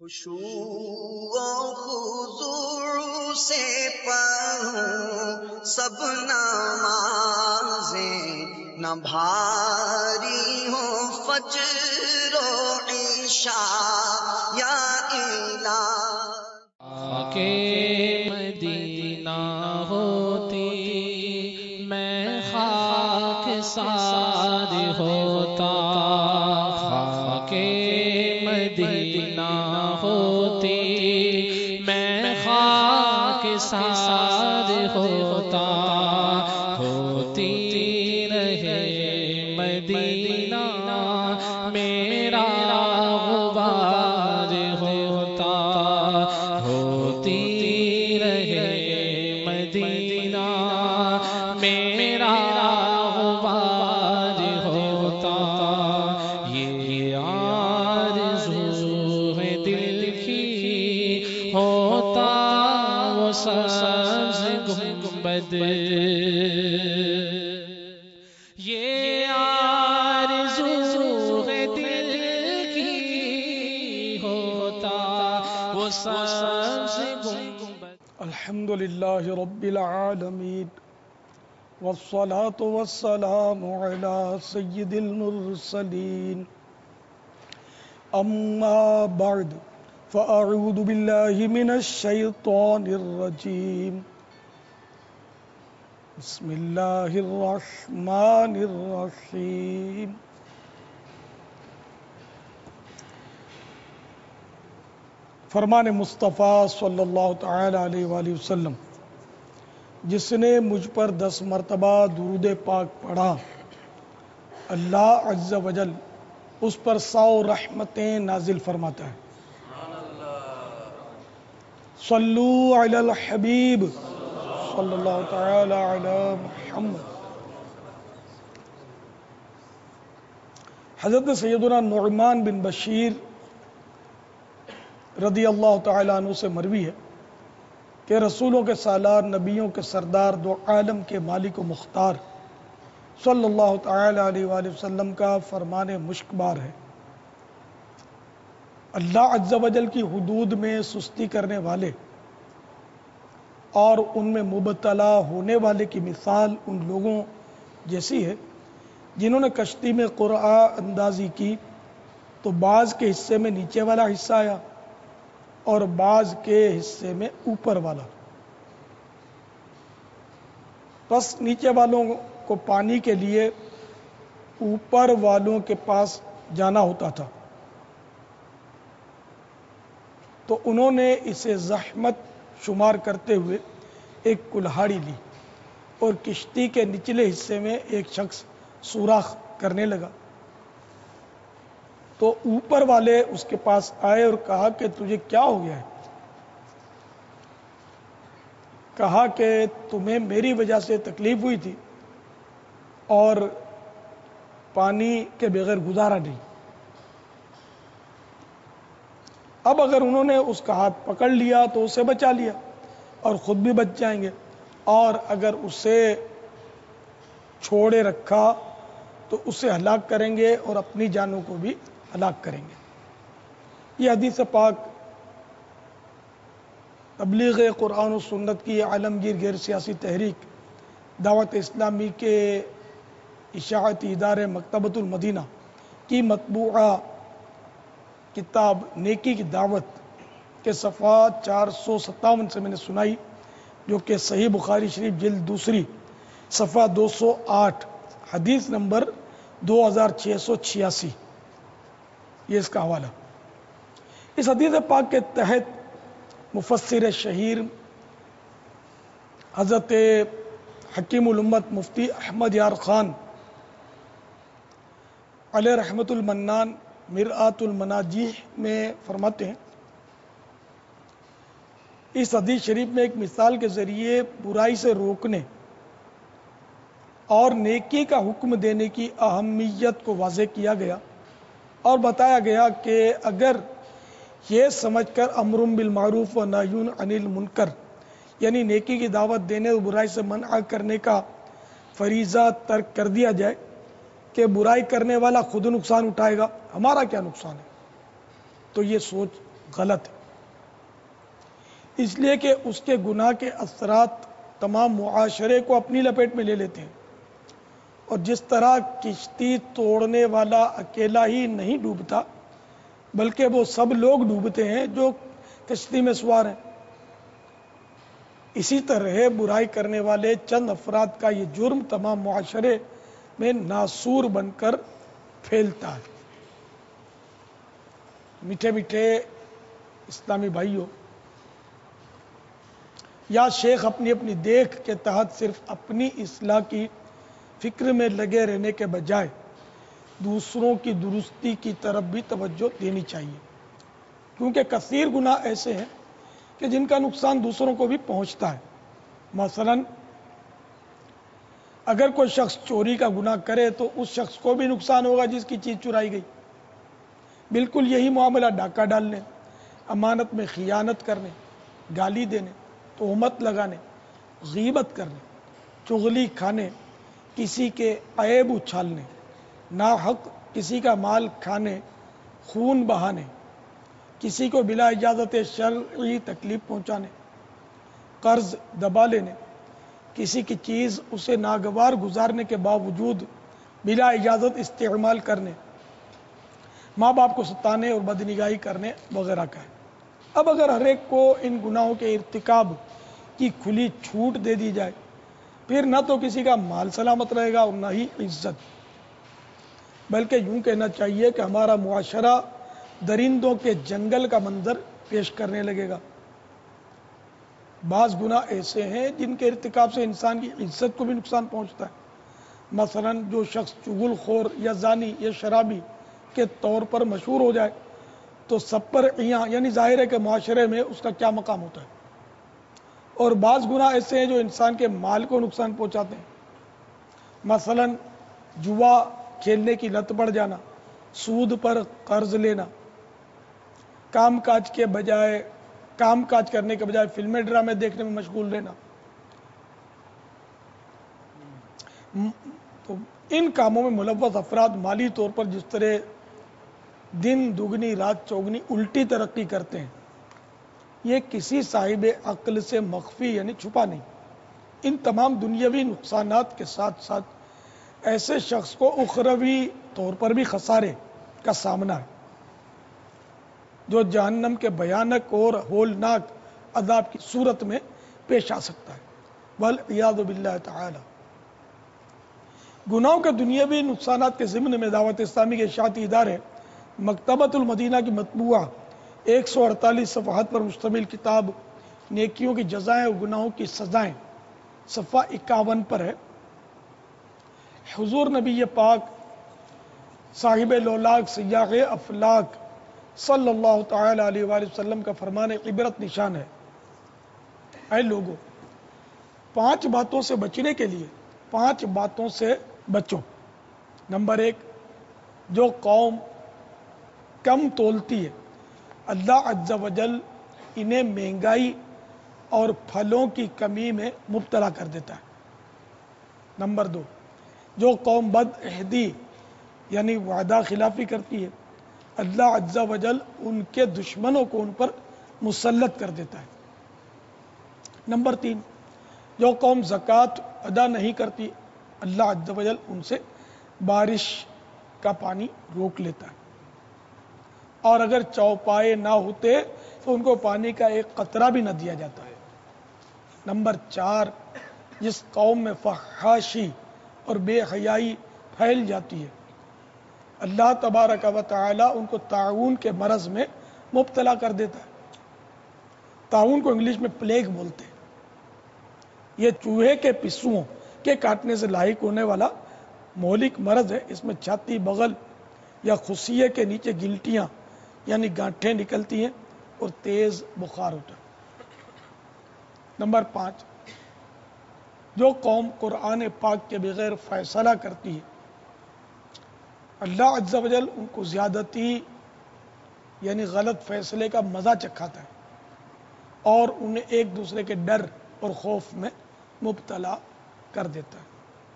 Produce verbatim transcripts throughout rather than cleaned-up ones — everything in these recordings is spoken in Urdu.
خشوع و خضوع سے پڑھوں سب نمازیں، نہ بھاری ہوں فجر و عشاء یا الہ۔ کہ مدینہ ہوتی میں خاک سار ہوتا، خاک مدینہ ہوتی میں خاک سار ہوتا، ہوتی رہے مدینہ میرا غبار ہوتا، ہوتی رہے مدینہ میرا غبار ہوتا۔ یہ آرزو ہے دل کی ہوتا وہ سبز گنبد، یہ آرزو ہے دل کی ہوتا وہ سبز گنبد۔ الحمدللہ رب العالمین، والصلاة والسلام علی سید المرسلین، اما بعد فاعوذ باللہ من الشیطان الرجیم، بسم اللہ الرحمن الرحیم۔ فرمان مصطفیٰ صلی اللہ تعالی علیہ وآلہ وسلم، جس نے مجھ پر دس مرتبہ درود پاک پڑھا، اللہ عز و جل اس پر سو رحمتیں نازل فرماتا ہے۔ صلو علی الحبیب صلی اللہ تعالی علی محمد۔ حضرت سیدنا نعمان بن بشیر رضی اللہ تعالیٰ عنہ سے مروی ہے کہ رسولوں کے سالار، نبیوں کے سردار، دو عالم کے مالک و مختار صلی اللہ تعالی علیہ وآلہ وسلم کا فرمان مشک بار ہے، اللہ عز و جل کی حدود میں سستی کرنے والے اور ان میں مبتلا ہونے والے کی مثال ان لوگوں جیسی ہے جنہوں نے کشتی میں قرعہ اندازی کی تو بعض کے حصے میں نیچے والا حصہ آیا اور بعض کے حصے میں اوپر والا، بس نیچے والوں کو پانی کے لیے اوپر والوں کے پاس جانا ہوتا تھا، تو انہوں نے اسے زحمت شمار کرتے ہوئے ایک کلہاڑی لی اور کشتی کے نچلے حصے میں ایک شخص سوراخ کرنے لگا، تو اوپر والے اس کے پاس آئے اور کہا کہ تجھے کیا ہو گیا ہے؟ کہا کہ تمہیں میری وجہ سے تکلیف ہوئی تھی اور پانی کے بغیر گزارا نہیں۔ اب اگر انہوں نے اس کا ہاتھ پکڑ لیا تو اسے بچا لیا اور خود بھی بچ جائیں گے، اور اگر اسے چھوڑے رکھا تو اسے ہلاک کریں گے اور اپنی جانوں کو بھی ہلاک کریں گے۔ یہ حدیث پاک تبلیغ قرآن و سنت کی عالمگیر غیر سیاسی تحریک دعوت اسلامی کے اشاعتی ادارے مکتبۃ المدینہ کی مطبوعہ کتاب نیکی کی دعوت کے صفحہ چار سو ستاون سے میں نے سنائی، جو کہ صحیح بخاری شریف جلد دوسری صفحہ دو سو آٹھ حدیث نمبر دو ہزار چھ سو چھیاسی، یہ اس کا حوالہ۔ اس حدیث پاک کے تحت مفسر شہیر حضرت حکیم الامت مفتی احمد یار خان علیہ رحمت المنان مرآت المناجیح میں فرماتے ہیں، اس حدیث شریف میں ایک مثال کے ذریعے برائی سے روکنے اور نیکی کا حکم دینے کی اہمیت کو واضح کیا گیا اور بتایا گیا کہ اگر یہ سمجھ کر امر بالمعروف و نہی عن المنکر یعنی نیکی کی دعوت دینے اور برائی سے منع کرنے کا فریضہ ترک کر دیا جائے کہ برائی کرنے والا خود نقصان اٹھائے گا، ہمارا کیا نقصان ہے، تو یہ سوچ غلط ہے، اس لیے کہ اس کے گناہ کے اثرات تمام معاشرے کو اپنی لپیٹ میں لے لیتے ہیں، اور جس طرح کشتی توڑنے والا اکیلا ہی نہیں ڈوبتا بلکہ وہ سب لوگ ڈوبتے ہیں جو کشتی میں سوار ہیں، اسی طرح برائی کرنے والے چند افراد کا یہ جرم تمام معاشرے میں ناسور بن کر پھیلتا ہے۔ میٹھے میٹھے اسلامی بھائیوں، یا شیخ اپنی اپنی دیکھ کے تحت صرف اپنی اصلاح کی فکر میں لگے رہنے کے بجائے دوسروں کی درستی کی طرف بھی توجہ دینی چاہیے، کیونکہ کثیر گناہ ایسے ہیں کہ جن کا نقصان دوسروں کو بھی پہنچتا ہے۔ مثلا اگر کوئی شخص چوری کا گناہ کرے تو اس شخص کو بھی نقصان ہوگا جس کی چیز چرائی گئی۔ بالکل یہی معاملہ ڈاکہ ڈالنے، امانت میں خیانت کرنے، گالی دینے، تہمت لگانے، غیبت کرنے، چغلی کھانے، کسی کے عیب اچھالنے، ناحق کسی کا مال کھانے، خون بہانے، کسی کو بلا اجازت شرعی تکلیف پہنچانے، قرض دبا لینے، کسی کی چیز اسے ناگوار گزارنے کے باوجود بلا اجازت استعمال کرنے، ماں باپ کو ستانے اور بدنگاہی کرنے وغیرہ کا ہے۔ اب اگر ہر ایک کو ان گناہوں کے ارتکاب کی کھلی چھوٹ دے دی جائے، پھر نہ تو کسی کا مال سلامت رہے گا اور نہ ہی عزت، بلکہ یوں کہنا چاہیے کہ ہمارا معاشرہ درندوں کے جنگل کا منظر پیش کرنے لگے گا۔ بعض گناہ ایسے ہیں جن کے ارتکاب سے انسان کی عزت کو بھی نقصان پہنچتا ہے۔ مثلا جو شخص چغل خور یا زانی یا شرابی کے طور پر مشہور ہو جائے تو سب پر عیاں یعنی ظاہر ہے کہ معاشرے میں اس کا کیا مقام ہوتا ہے۔ اور بعض گناہ ایسے ہیں جو انسان کے مال کو نقصان پہنچاتے ہیں، مثلا جوا کھیلنے کی لت پڑ جانا، سود پر قرض لینا، کام کاج کے بجائے کام کاج کرنے کے بجائے فلمیں ڈرامے دیکھنے میں مشغول رہنا۔ تو ان کاموں میں ملوث افراد مالی طور پر جس طرح دن دگنی رات چوگنی الٹی ترقی کرتے ہیں، یہ کسی صاحب عقل سے مخفی یعنی چھپا نہیں۔ ان تمام دنیاوی نقصانات کے ساتھ ساتھ ایسے شخص کو اخروی طور پر بھی خسارے کا سامنا ہے، جو جہنم کے بھیانک اور ہولناک عذاب کی صورت میں پیش آ سکتا ہے، والعیاذ باللہ تعالی۔ گناہوں کے دنیاوی نقصانات کے ضمن میں دعوت اسلامی کے اشاعتی ادارے مکتبۃ المدینہ کی مطبوعہ ایک سو اڑتالیس صفحات پر مشتمل کتاب نیکیوں کی جزائیں اور گناہوں کی سزائیں صفحہ اکاون پر ہے۔ حضور نبی پاک صاحب لولاک سیاح افلاک صلی اللہ تعالی علیہ وآلہ وسلم کا فرمان عبرت نشان ہے، اے لوگو پانچ باتوں سے بچنے کے لیے پانچ باتوں سے بچو۔ نمبر ایک، جو قوم کم تولتی ہے اللہ عز و جل انہیں مہنگائی اور پھلوں کی کمی میں مبتلا کر دیتا ہے۔ نمبر دو، جو قوم بد عہدی یعنی وعدہ خلافی کرتی ہے اللہ عز و جل ان کے دشمنوں کو ان پر مسلط کر دیتا ہے۔ نمبر تین، جو قوم زکوٰۃ ادا نہیں کرتی اللہ عز و جل ان سے بارش کا پانی روک لیتا ہے، اور اگر چوپائے نہ ہوتے تو ان کو پانی کا ایک قطرہ بھی نہ دیا جاتا ہے۔ نمبر چار، جس قوم میں فحاشی اور بے حیائی پھیل جاتی ہے اللہ تبارک و تعالی ان کو طاعون کے مرض میں مبتلا کر دیتا ہے۔ طاعون کو انگلش میں پلیگ بولتے ہیں۔ یہ چوہے کے پسوؤں کے کاٹنے سے لاحق ہونے والا مہلک مرض ہے۔ اس میں چھاتی، بغل یا خصیے کے نیچے گلٹیاں یعنی گانٹھیں نکلتی ہیں اور تیز بخار ہوتا ہے۔ نمبر پانچ، جو قوم قرآن پاک کے بغیر فیصلہ کرتی ہے اللہ عز و جل ان کو زیادتی یعنی غلط فیصلے کا مزہ چکھاتا ہے اور انہیں ایک دوسرے کے ڈر اور خوف میں مبتلا کر دیتا ہے۔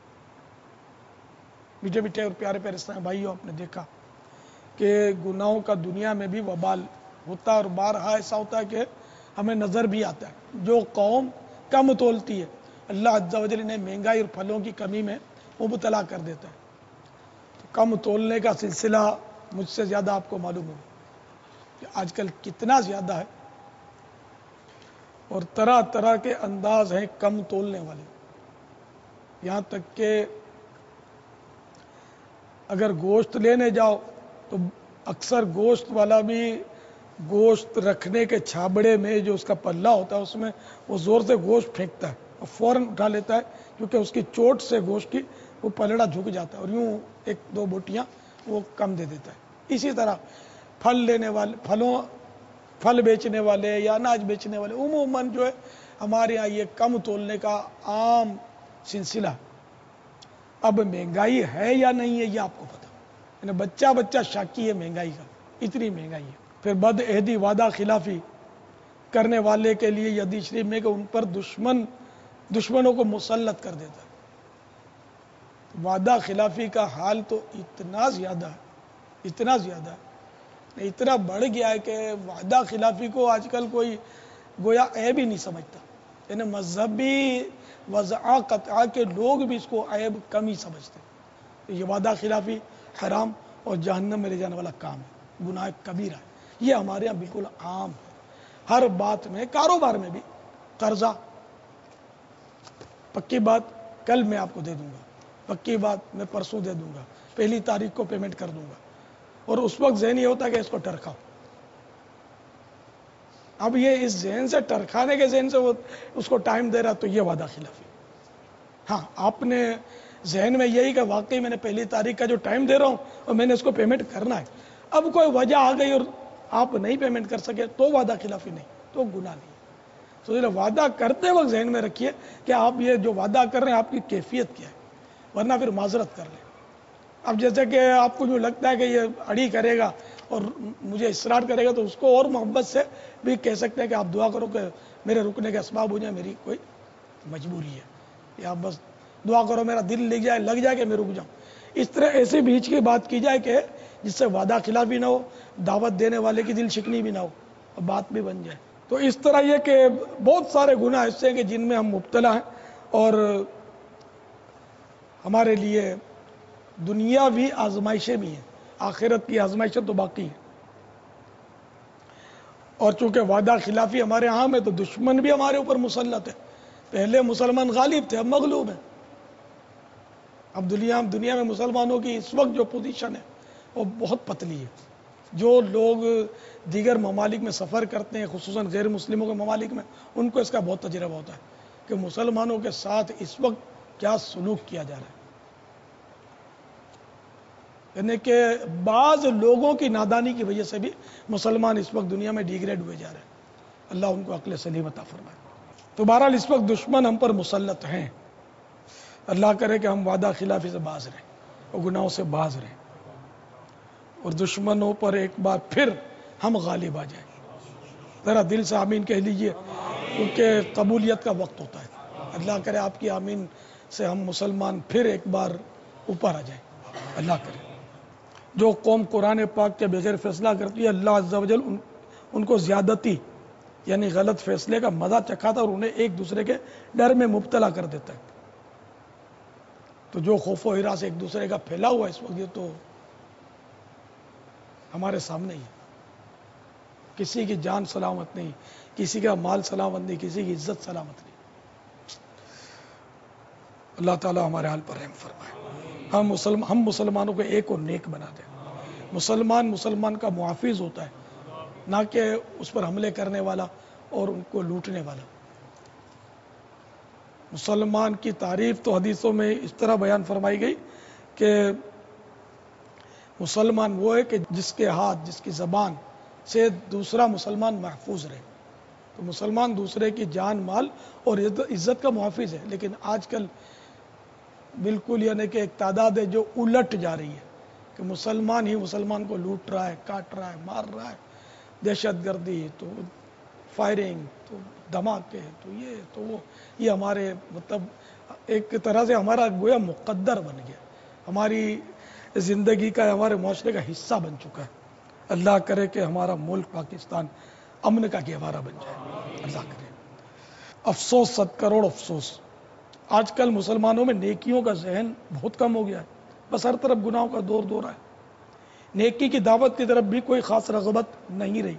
میٹھے میٹھے اور پیارے پیارے اسلام بھائیوں، آپ نے دیکھا کہ گناہوں کا دنیا میں بھی وبال ہوتا ہے اور بارہا ایسا ہوتا ہے کہ ہمیں نظر بھی آتا ہے جو قوم کم تولتی ہے اللہ عز و جل انہیں مہنگائی اور پھلوں کی کمی میں مبتلا کر دیتا ہے. تو کم تولنے کا سلسلہ مجھ سے زیادہ آپ کو معلوم ہوگا کہ آج کل کتنا زیادہ ہے اور طرح طرح کے انداز ہیں کم تولنے والے. یہاں تک کہ اگر گوشت لینے جاؤ تو اکثر گوشت والا بھی گوشت رکھنے کے چھابڑے میں جو اس کا پلہ ہوتا ہے اس میں وہ زور سے گوشت پھینکتا ہے اور فوراً اٹھا لیتا ہے کیونکہ اس کی چوٹ سے گوشت کی وہ پلڑا جھک جاتا ہے اور یوں ایک دو بوٹیاں وہ کم دے دیتا ہے. اسی طرح پھل لینے والے پھلوں پھل بیچنے والے یا اناج بیچنے والے عموماً جو ہے ہمارے یہاں یہ کم تولنے کا عام سلسلہ. اب مہنگائی ہے یا نہیں ہے یہ آپ کو پتا, یعنی بچہ بچہ شاکی ہے مہنگائی کا, اتنی مہنگائی ہے. پھر بد عہدی وعدہ خلافی کرنے والے کے لیے یہ حدیث شریف میں کہ ان پر دشمن دشمنوں کو مسلط کر دیتا ہے. وعدہ خلافی کا حال تو اتنا زیادہ ہے اتنا زیادہ ہے اتنا بڑھ گیا ہے کہ وعدہ خلافی کو آج کل کوئی گویا عیب ہی نہیں سمجھتا. یعنی مذہبی وضع قطع کے لوگ بھی اس کو عیب کم ہی سمجھتے. یہ وعدہ خلافی حرام اور جہنم میں لے جانے والا کام ہے, گناہ کبیرہ ہے. یہ ہمارے یہاں بالکل عام ہے ہر بات میں, کاروبار میں بھی. قرضہ پکی بات کل میں آپ کو دے دوں گا, پکی بات میں پرسوں دے دوں گا, پہلی تاریخ کو پیمنٹ کر دوں گا, اور اس وقت ذہن یہ ہوتا ہے کہ اس کو ٹرکاؤ. اب یہ اس ذہن سے ٹرکانے کے ذہن سے وہ اس کو ٹائم دے رہا تو یہ وعدہ خلافی. ہاں آپ نے ذہن میں یہی کہ واقعی میں نے پہلی تاریخ کا جو ٹائم دے رہا ہوں اور میں نے اس کو پیمنٹ کرنا ہے, اب کوئی وجہ آ گئی اور آپ نہیں پیمنٹ کر سکے تو وعدہ خلافی نہیں, تو گناہ نہیں. تو وعدہ کرتے وقت ذہن میں رکھیے کہ آپ یہ جو وعدہ کر رہے ہیں آپ کی کیفیت کیا ہے, ورنہ پھر معذرت کر لیں. اب جیسے کہ آپ کو جو لگتا ہے کہ یہ اڑی کرے گا اور مجھے اصرار کرے گا تو اس کو اور محبت سے بھی کہہ سکتے ہیں کہ آپ دعا کرو کہ میرے رکنے کے اسباب ہو جائیں, میری کوئی مجبوری ہے, یا آپ بس دعا کرو میرا دل لگ جائے لگ جائے کہ میں رک جاؤں. اس طرح ایسے بیچ کی بات کی جائے کہ جس سے وعدہ خلاف بھی نہ ہو, دعوت دینے والے کی دل شکنی بھی نہ ہو, اور بات بھی بن جائے. تو اس طرح یہ کہ بہت سارے گناہ ایسے ہیں کہ جن میں ہم مبتلا ہیں, اور ہمارے لیے دنیاوی آزمائشیں بھی ہیں, آخرت کی آزمائشیں تو باقی ہیں. اور چونکہ وعدہ خلافی ہمارے عام ہے تو دشمن بھی ہمارے اوپر مسلط ہے. پہلے مسلمان غالب تھے, اب مغلوب ہیں. اب دنیا دنیا میں مسلمانوں کی اس وقت جو پوزیشن ہے وہ بہت پتلی ہے. جو لوگ دیگر ممالک میں سفر کرتے ہیں خصوصاً غیر مسلموں کے ممالک میں, ان کو اس کا بہت تجربہ ہوتا ہے کہ مسلمانوں کے ساتھ اس وقت کیا سلوک کیا جا رہا ہے. یعنی کہ بعض لوگوں کی نادانی کی وجہ سے بھی مسلمان اس وقت دنیا میں ڈیگریڈ ہوئے جا رہے ہیں. اللہ ان کو عقل سلیم عطا فرمائے. تو بہرحال اس وقت دشمن ہم پر مسلط ہیں. اللہ کرے کہ ہم وعدہ خلافی سے باز رہیں اور گناہوں سے باز رہیں, اور دشمنوں پر ایک بار پھر ہم غالب آ جائیں. ذرا دل سے آمین کہہ لیجئے, کیونکہ قبولیت کا وقت ہوتا ہے. اللہ کرے آپ کی آمین سے ہم مسلمان پھر ایک بار اوپر آ جائیں. اللہ کرے. جو قوم قرآن پاک کے بغیر فیصلہ کرتی ہے, اللہ عز و جل ان, ان کو زیادتی یعنی غلط فیصلے کا مزہ چکھاتا اور انہیں ایک دوسرے کے ڈر میں مبتلا کر دیتا ہے. تو جو خوف و ہراس ایک دوسرے کا پھیلا ہوا ہے اس وقت, یہ تو ہمارے سامنے ہی ہے. کسی کی جان سلامت نہیں, کسی کا مال سلامت نہیں, کسی کی عزت سلامت نہیں. اللہ تعالی ہمارے حال پر رحم فرمائے. ہم مسلم ہم مسلمانوں کو ایک اور نیک بنا دیں. مسلمان مسلمان کا محافظ ہوتا ہے, نہ کہ اس پر حملے کرنے والا اور ان کو لوٹنے والا. مسلمان کی تعریف تو حدیثوں میں اس طرح بیان فرمائی گئی کہ مسلمان وہ ہے کہ جس کے ہاتھ جس کی زبان سے دوسرا مسلمان محفوظ رہے. تو مسلمان دوسرے کی جان مال اور عزت کا محافظ ہے. لیکن آج کل بالکل یعنی کہ ایک تعداد ہے جو الٹ جا رہی ہے کہ مسلمان ہی مسلمان کو لوٹ رہا ہے, کاٹ رہا ہے, مار رہا ہے. دہشت گردی, تو فائرنگ, تو دھماکے, تو یہ تو وہ, یہ ہمارے مطلب ایک طرح سے ہمارا گویا مقدر بن گیا, ہماری زندگی کا, ہمارے معاشرے کا حصہ بن چکا ہے. اللہ کرے کہ ہمارا ملک پاکستان امن کا گہوارہ بن جائے، اللہ کرے۔ افسوس، صد کروڑ افسوس، آج کل مسلمانوں میں نیکیوں کا ذہن بہت کم ہو گیا ہے، بس ہر طرف گناہوں کا دور دورہ ہے، نیکی کی دعوت کی طرف بھی کوئی خاص رغبت نہیں رہی۔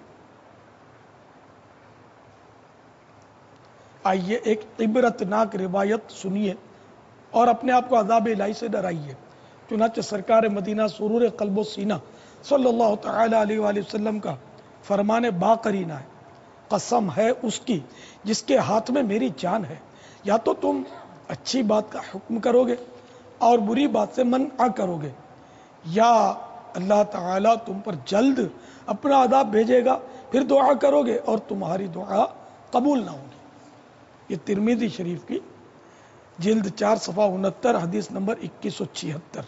آئیے ایک عبرتناک روایت سنیے اور اپنے آپ کو عذاب الہی سے ڈرائیے۔ چنانچہ سرکار مدینہ سرور قلب و سینہ صلی اللہ تعالی علیہ وآلہ وسلم کا فرمان باقرینہ ہے، قسم ہے اس کی جس کے ہاتھ میں میری جان ہے، یا تو تم اچھی بات کا حکم کرو گے اور بری بات سے منع کرو گے، یا اللہ تعالیٰ تم پر جلد اپنا عذاب بھیجے گا، پھر دعا کرو گے اور تمہاری دعا قبول نہ ہوگی۔ یہ ترمذی شریف کی جلد چار صفحہ انہتر حدیث نمبر اکیس سو چھہتر۔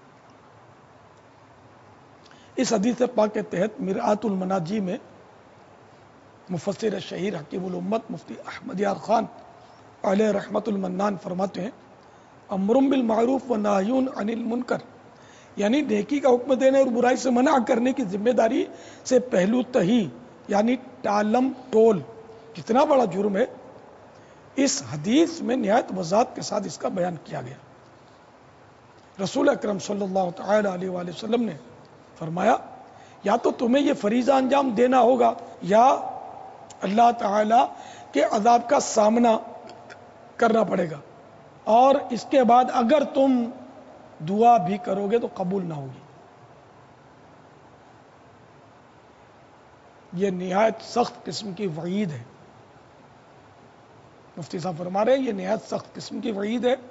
اس حدیث پاک کے تحت مرآت المناجی میں مفسر شہیر حکیم الامت مفتی احمد یار خان علیہ رحمت المنان فرماتے ہیں، امر بالمعروف و نہی عن المنکر، یعنی نیکی کا حکم دینے اور برائی سے منع کرنے کی ذمہ داری سے پہلو تہی یعنی ٹالم ٹول کتنا بڑا جرم ہے، اس حدیث میں نہایت وضاحت کے ساتھ اس کا بیان کیا گیا۔ رسول اکرم صلی اللہ تعالی علیہ وآلہ وسلم نے فرمایا، یا تو تمہیں یہ فریضہ انجام دینا ہوگا یا اللہ تعالی کے عذاب کا سامنا کرنا پڑے گا، اور اس کے بعد اگر تم دعا بھی کرو گے تو قبول نہ ہوگی۔ یہ نہایت سخت قسم کی وعید ہے، مفتی صاحب فرما رہے ہیں یہ نہایت سخت قسم کی وعید ہے،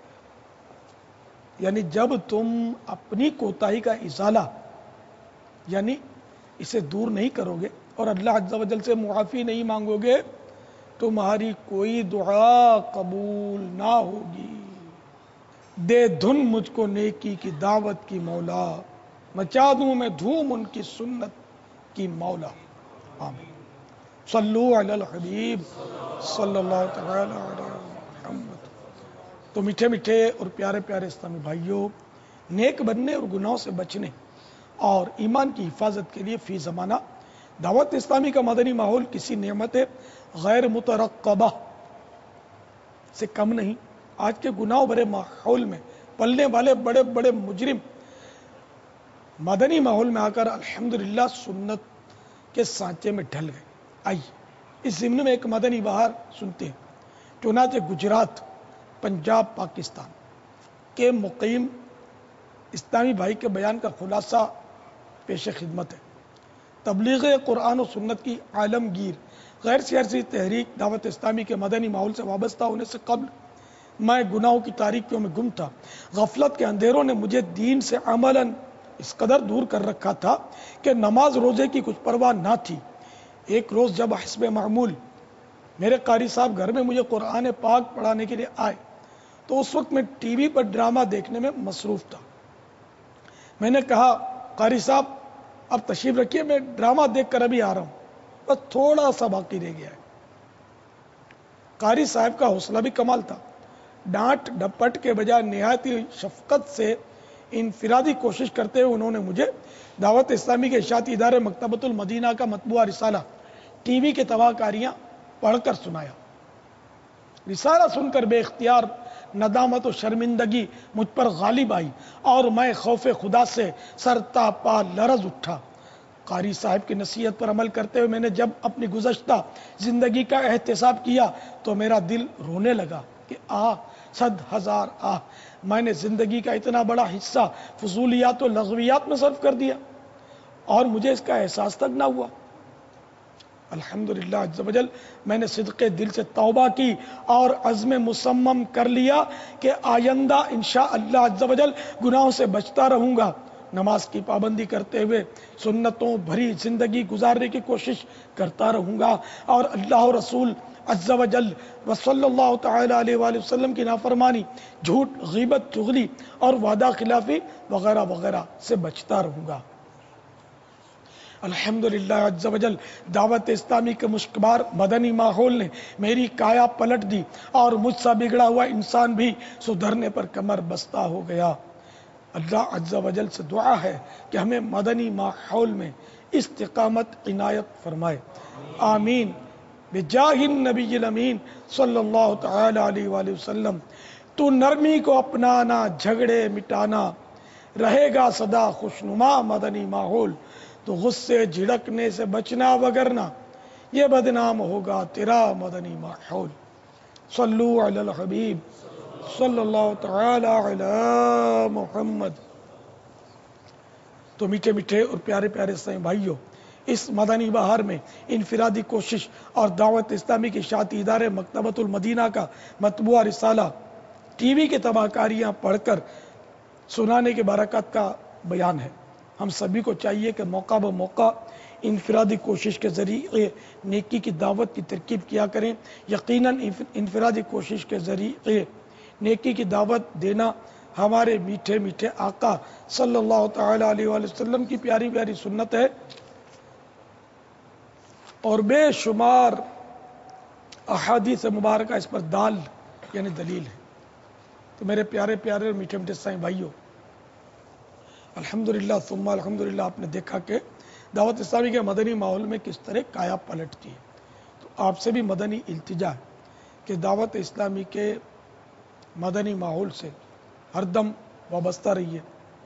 یعنی جب تم اپنی کوتاہی کا ازالہ یعنی اسے دور نہیں کرو گے اور اللہ عز و جل سے معافی نہیں مانگو گے، تمہاری کوئی دعا قبول نہ ہوگی۔ دے دھن مجھ کو نیکی کی دعوت کی مولا، مچا دوں میں دھوم ان کی سنت کی مولا، آمین۔ صلو علی الحبیب صلی اللہ تعالی علیہ محمد۔ تو میٹھے میٹھے اور پیارے پیارے اسلامی بھائیوں، نیک بننے اور گناہوں سے بچنے اور ایمان کی حفاظت کے لیے فی زمانہ دعوت اسلامی کا مدنی ماحول کسی نعمت غیر مترقبہ سے کم نہیں۔ آج کے گناہوں بھرے ماحول میں پلنے والے بڑے بڑے مجرم مدنی ماحول میں آ کر الحمدللہ سنت کے سانچے میں ڈھل گئے۔ آئیے اس ضمن میں ایک مدنی بہار سنتے ہیں۔ چنانچہ گجرات، پنجاب، پاکستان کے مقیم اسلامی بھائی کے بیان کا خلاصہ پیش خدمت ہے۔ تبلیغ قرآن و سنت کی عالمگیر غیر سیاسی تحریک دعوت اسلامی کے مدنی ماحول سے وابستہ ہونے سے قبل میں گناہوں کی تاریکیوں میں گم تھا۔ غفلت کے اندھیروں نے مجھے دین سے عملاً اس قدر دور کر رکھا تھا کہ نماز روزے کی کچھ پرواہ نہ تھی۔ ایک روز جب حسب معمول میرے قاری صاحب گھر میں مجھے قرآن پاک پڑھانے کے لیے آئے تو اس وقت میں ٹی وی پر ڈرامہ دیکھنے میں مصروف تھا۔ میں نے کہا، قاری صاحب اب تشریف رکھیے، میں ڈرامہ دیکھ کر ابھی آ رہا ہوں، بس تھوڑا سا باقی رہ گیا ہے۔ قاری صاحب کا حوصلہ بھی کمال تھا، ڈانٹ ڈپٹ کے بجائے نہایت ہی شفقت سے انفرادی کوشش کرتے ہوئے انہوں نے مجھے دعوت اسلامی کے اشاعتی ادارے مکتبۃ المدینہ کا مطبوعہ رسالہ ٹی وی کے تباہ کاریاں پڑھ کر سنایا۔ رسالہ سن کر بے اختیار ندامت و شرمندگی مجھ پر غالب آئی اور میں خوف خدا سے سر تا پا لرز اٹھا۔ قاری صاحب کی نصیحت پر عمل کرتے ہوئے میں نے جب اپنی گزشتہ زندگی کا احتساب کیا تو میرا دل رونے لگا کہ آہ صد ہزار آہ، میں نے زندگی کا اتنا بڑا حصہ فضولیات و لغویات میں صرف کر دیا اور مجھے اس کا احساس تک نہ ہوا۔ الحمدللہ عز و جل میں نے صدق دل سے توبہ کی اور عزم مصمم کر لیا کہ آئندہ انشاءاللہ عز و جل گناہوں سے بچتا رہوں گا، نماز کی پابندی کرتے ہوئے سنتوں بھری زندگی گزارنے کی کوشش کرتا رہوں گا اور اللہ و رسول عز و جل و صلی اللہ تعالی علیہ وآلہ وسلم کی نافرمانی، جھوٹ، غیبت، چغلی اور وعدہ خلافی وغیرہ وغیرہ سے بچتا رہوں گا۔ الحمدللہ عز و جل دعوت اسلامی کے مشکبار مدنی ماحول نے میری کایا پلٹ دی اور مجھ سا بگڑا ہوا انسان بھی سدھرنے پر کمر بستہ ہو گیا۔ اللہ عز و جل سے دعا ہے کہ ہمیں مدنی ماحول میں استقامت عنایت فرمائے، آمین بجاہ النبی الامین صلی اللہ تعالی علیہ وآلہ وسلم۔ تو نرمی کو اپنانا، جھگڑے مٹانا، رہے گا صدا خوشنما مدنی ماحول۔ تو غصے جھڑکنے سے بچنا وگرنا یہ بدنام ہوگا تیرا مدنی ماحول۔ صلو علی الحبیب صلی اللہ تعالی علی محمد۔ تو میٹھے میٹھے اور پیارے پیارے اسلامی بھائیوں، اس مدنی بہار میں انفرادی کوشش اور دعوت اسلامی کی اشاعتی ادارے مکتبۃ المدینہ کا مطبوعہ رسالہ ٹی وی کی تباہ کاریاں پڑھ کر سنانے کی برکت کا بیان ہے۔ ہم سبھی کو چاہیے کہ موقع بہ موقع انفرادی کوشش کے ذریعے نیکی کی دعوت کی ترکیب کیا کریں۔ یقیناً انفرادی کوشش کے ذریعے نیکی کی دعوت دینا ہمارے میٹھے میٹھے آقا صلی اللہ تعالی علیہ وآلہ وسلم کی پیاری پیاری سنت ہے، اور بے شمار احادیث مبارکہ اس پر دال یعنی دلیل ہے۔ تو میرے پیارے پیارے اور میٹھے میٹھے سائیں بھائیوں، الحمدللہ ثم الحمدللہ آپ نے دیکھا کہ دعوت اسلامی کے مدنی ماحول میں کس طرح کایا پلٹتی ہے۔ تو آپ سے بھی مدنی التجا ہے کہ دعوت اسلامی کے مدنی ماحول سے ہر دم وابستہ رہیے،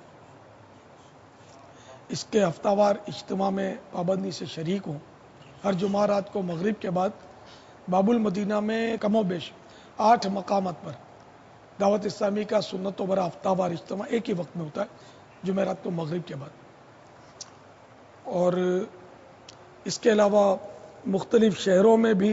اس کے ہفتہ وار اجتماع میں پابندی سے شریک ہوں۔ ہر جمعرات کو مغرب کے بعد باب المدینہ میں کم و بیش آٹھ مقامات پر دعوت اسلامی کا سنت و برا ہفتہ وار اجتماع ایک ہی وقت میں ہوتا ہے، جمعرات کو مغرب کے بعد۔ اور اس کے علاوہ مختلف شہروں میں بھی،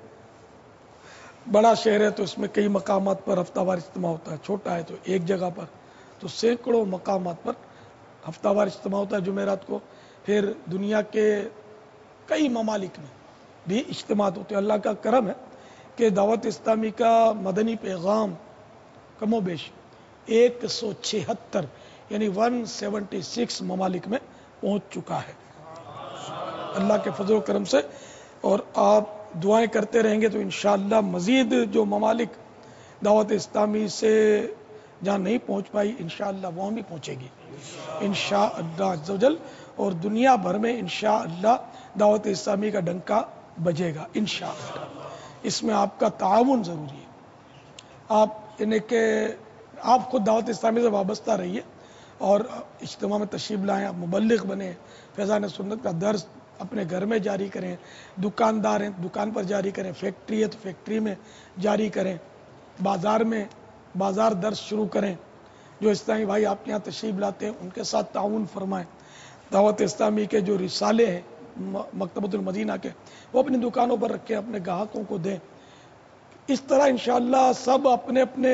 بڑا شہر ہے تو اس میں کئی مقامات پر ہفتہ وار اجتماع ہوتا ہے، چھوٹا ہے تو ایک جگہ پر، تو سینکڑوں مقامات پر ہفتہ وار اجتماع ہوتا ہے جمعرات کو۔ پھر دنیا کے کئی ممالک میں بھی اجتماعات ہوتے ہیں۔ اللہ کا کرم ہے کہ دعوت اسلامی کا مدنی پیغام کم و بیش ایک سو چھہتر یعنی ون سیونٹی سکس ممالک میں پہنچ چکا ہے اللہ کے فضل و کرم سے۔ اور آپ دعائیں کرتے رہیں گے تو انشاءاللہ مزید جو ممالک دعوت اسلامی سے جہاں نہیں پہنچ پائی انشاءاللہ وہاں بھی پہنچے گی انشاءاللہ عز و جل، اور دنیا بھر میں انشاءاللہ دعوت اسلامی کا ڈنکا بجے گا انشاءاللہ۔ اس میں آپ کا تعاون ضروری ہے، آپ یعنی کہ آپ خود دعوت اسلامی سے وابستہ رہیے اور اجتماع میں تشریف لائیں، آپ مبلغ بنیں، فیضان سنت کا درس اپنے گھر میں جاری کریں، دکاندار ہیں دکان پر جاری کریں، فیکٹری ہے تو فیکٹری میں جاری کریں، بازار میں بازار درس شروع کریں۔ جو اسلامی بھائی آپ کے یہاں تشریف لاتے ہیں ان کے ساتھ تعاون فرمائیں۔ دعوت اسلامی کے جو رسالے ہیں مکتبۃ المدینہ کے وہ اپنی دکانوں پر رکھیں، اپنے گاہکوں کو دیں۔ اس طرح انشاءاللہ سب اپنے اپنے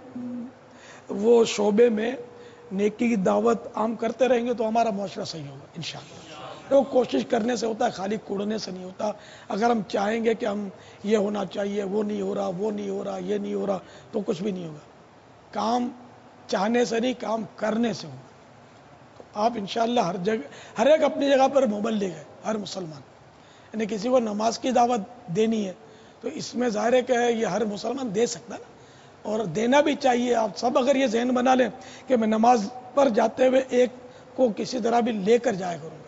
وہ شعبے میں نیکی کی دعوت عام کرتے رہیں گے تو ہمارا معاشرہ صحیح ہوگا انشاءاللہ۔ وہ کوشش کرنے سے ہوتا ہے، خالی کوڑنے سے نہیں ہوتا۔ اگر ہم چاہیں گے کہ ہم یہ ہونا چاہیے، وہ نہیں ہو رہا، وہ نہیں ہو رہا، یہ نہیں ہو رہا، تو کچھ بھی نہیں ہوگا۔ کام چاہنے سے نہیں، کام کرنے سے ہوگا۔ تو آپ انشاءاللہ ہر جگہ، ہر ایک اپنی جگہ پر مبلغ ہے، ہر مسلمان، یعنی کسی کو نماز کی دعوت دینی ہے تو اس میں ظاہر ہے کہ یہ ہر مسلمان دے سکتا ہے نا، اور دینا بھی چاہیے۔ آپ سب اگر یہ ذہن بنا لیں کہ میں نماز پر جاتے ہوئے ایک کو کسی طرح بھی لے کر جایا کروں گا،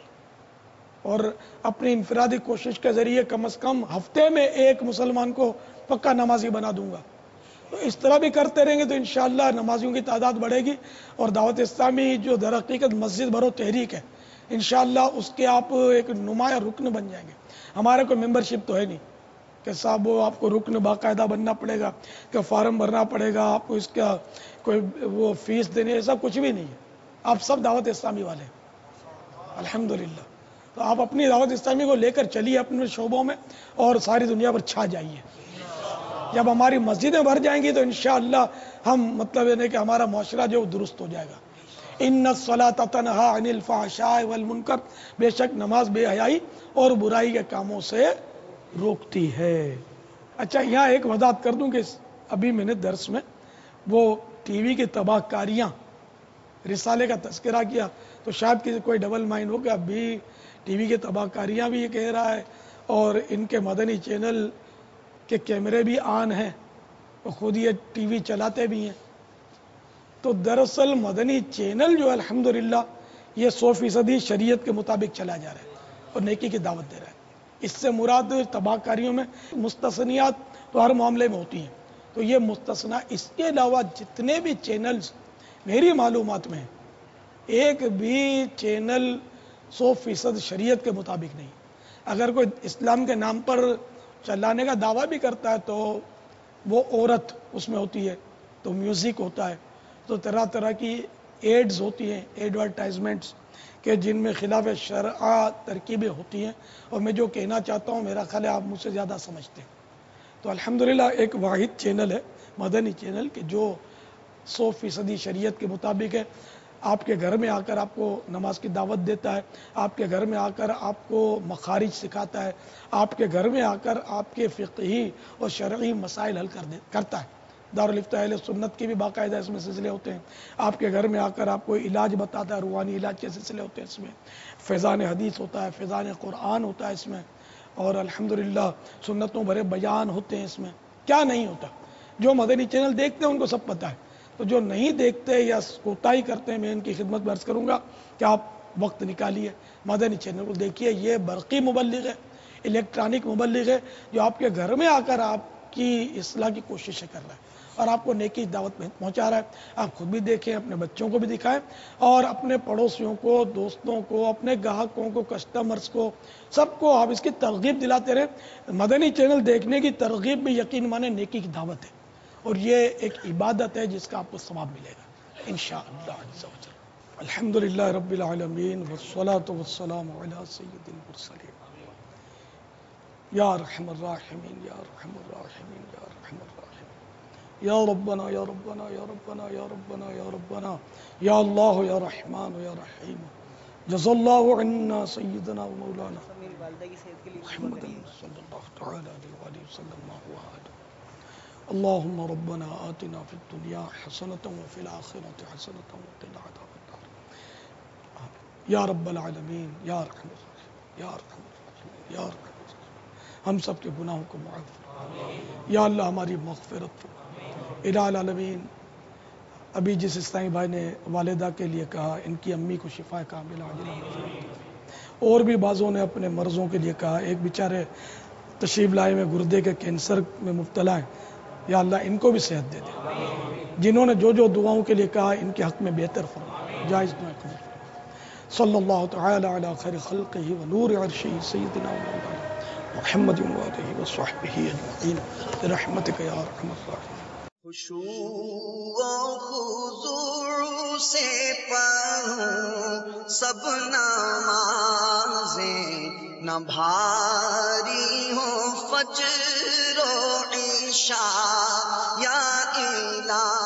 اور اپنی انفرادی کوشش کے ذریعے کم از کم ہفتے میں ایک مسلمان کو پکا نمازی بنا دوں گا، تو اس طرح بھی کرتے رہیں گے تو انشاءاللہ نمازیوں کی تعداد بڑھے گی، اور دعوت اسلامی جو در حقیقت مسجد بھرو تحریک ہے انشاءاللہ اس کے آپ ایک نمایاں رکن بن جائیں گے۔ ہمارے کوئی ممبرشپ تو ہے نہیں کہ صاحب وہ آپ کو رکن باقاعدہ بننا پڑے گا، کہ فارم بھرنا پڑے گا، آپ کو اس کا کوئی وہ فیس دینے، ایسا کچھ بھی نہیں ہے۔ آپ سب دعوت اسلامی والے ہیں الحمدللہ۔ تو آپ اپنی دعوت اسلامی کو لے کر چلیے اپنے شعبوں میں اور ساری دنیا پر چھا جائیے۔ جب ہماری مسجدیں بھر جائیں گی تو انشاءاللہ ہم مطلب یہ نہیں کہ ہمارا معاشرہ جو درست ہو جائے گا۔ ان الصلاۃ تنہی عن الفحشاء والمنکر، بے شک نماز بے حیائی اور برائی کے کاموں سے روکتی ہے۔ اچھا یہاں ایک وضاحت کر دوں کہ ابھی میں نے درس میں وہ ٹی وی کی تباہ کاریاں رسالے کا تذکرہ کیا تو شاید کسی کوئی ڈبل مائنڈ ہو کہ ابھی ٹی وی کی تباہ کاریاں بھی یہ کہہ رہا ہے اور ان کے مدنی چینل کے کیمرے بھی آن ہیں، وہ خود یہ ٹی وی چلاتے بھی ہیں۔ تو دراصل مدنی چینل جو الحمدللہ یہ سو فیصدی شریعت کے مطابق چلا جا رہا ہے اور نیکی کی دعوت دے رہا ہے. اس سے مراد تباہ کاریوں میں مستثنیات تو ہر معاملے میں ہوتی ہیں، تو یہ مستثنا. اس کے علاوہ جتنے بھی چینلز میری معلومات میں ہیں، ایک بھی چینل سو فیصد شریعت کے مطابق نہیں. اگر کوئی اسلام کے نام پر چلانے کا دعویٰ بھی کرتا ہے تو وہ عورت اس میں ہوتی ہے، تو میوزک ہوتا ہے، تو طرح طرح کی ایڈز ہوتی ہیں، ایڈورٹائزمنٹس کہ جن میں خلاف شرع ترکیبیں ہوتی ہیں. اور میں جو کہنا چاہتا ہوں میرا خیال ہے آپ مجھ سے زیادہ سمجھتے ہیں. تو الحمدللہ ایک واحد چینل ہے مدنی چینل کہ جو سو فیصدی شریعت کے مطابق ہے. آپ کے گھر میں آ کر آپ کو نماز کی دعوت دیتا ہے، آپ کے گھر میں آ کر آپ کو مخارج سکھاتا ہے، آپ کے گھر میں آ کر آپ کے فقہی اور شرعی مسائل حل کر دے کرتا ہے. دارالفتہ اہل سنت کے بھی باقاعدہ اس میں سلسلے ہوتے ہیں. آپ کے گھر میں آ کر آپ کو علاج بتاتا ہے، روحانی علاج کے سلسلے ہوتے ہیں اس میں. فیضان حدیث ہوتا ہے، فیضان قرآن ہوتا ہے اس میں، اور الحمدللہ سنتوں بھرے بیان ہوتے ہیں اس میں. کیا نہیں ہوتا؟ جو مدنی چینل دیکھتے ہیں ان کو سب پتہ ہے. تو جو نہیں دیکھتے یا کوتاہی کرتے ہیں میں ان کی خدمت میں عرض کروں گا کہ آپ وقت نکالیے مدنی چینل کو دیکھیے. یہ برقی مبلغ ہے، الیکٹرانک مبلغ ہے جو آپ کے گھر میں آ کر آپ کی اصلاح کی کوششیں کر رہا ہے اور آپ کو نیکی دعوت میں پہنچا رہا ہے. آپ خود بھی دیکھیں، اپنے بچوں کو بھی دکھائیں اور اپنے پڑوسیوں کو، دوستوں کو، اپنے گاہکوں کو، کسٹمرز کو، سب کو آپ اس کی ترغیب دلاتے رہیں. مدنی چینل دیکھنے کی ترغیب بھی یقین مانے نیکی کی دعوت ہے اور یہ ایک عبادت ہے جس کا آپ کو ثواب ملے گا انشاءاللہ عز و جل. الحمدللہ رب العالمین والصلاة والسلام علی سید المرسلین. یا ارحم الراحمین یا ارحم الراحمین یا ارحم الراحمین یا ربنا یا ربنا یا ربنا یا ربنا یا ربنا یا اللہ یا رحمان یا رحیم. جزا اللہ عنا سیدنا و مولانا محمد صلی اللہ تعالی علیہ وآلہ وسلم ما هو آدم. اللهم ربنا آتنا في الدنيا حسنة وفي الآخرة حسنة وقنا عذاب النار یا رب العالمین یا ارحم الراحمین یا ارحم الراحمین یا ارحم الراحمین. ہم سب کے گناہوں کو معاف فرما یا اللہ، ہماری مغفرت فرما الہ العالمین. ابھی جس اسلامی بھائی نے والدہ کے لیے کہا ان کی امی کو شفا کاملہ عاجلہ عاجلہ، اور بھی بعضوں نے اپنے مرضوں کے لیے کہا. ایک بیچارے تشریف لائے میں گردے کے کینسر میں مبتلا ہیں، یا اللہ ان کو بھی صحت دے دے. جنہوں نے جو جو دعاؤں کے لیے کہا ان کے حق میں بہتر فرما، جائز دعائیں قبول فرما. صلی اللہ تعالی علی خیر خلقہ و نور عرشہ سیدنا و مولانا محمد و آلہ و صحبہ اجمعین برحمتک یا ارحم الراحمین. خشوع و خضوع سے پڑھوں سب نمازیں، نہ بھاری ہو فجر و عشاء یا الہ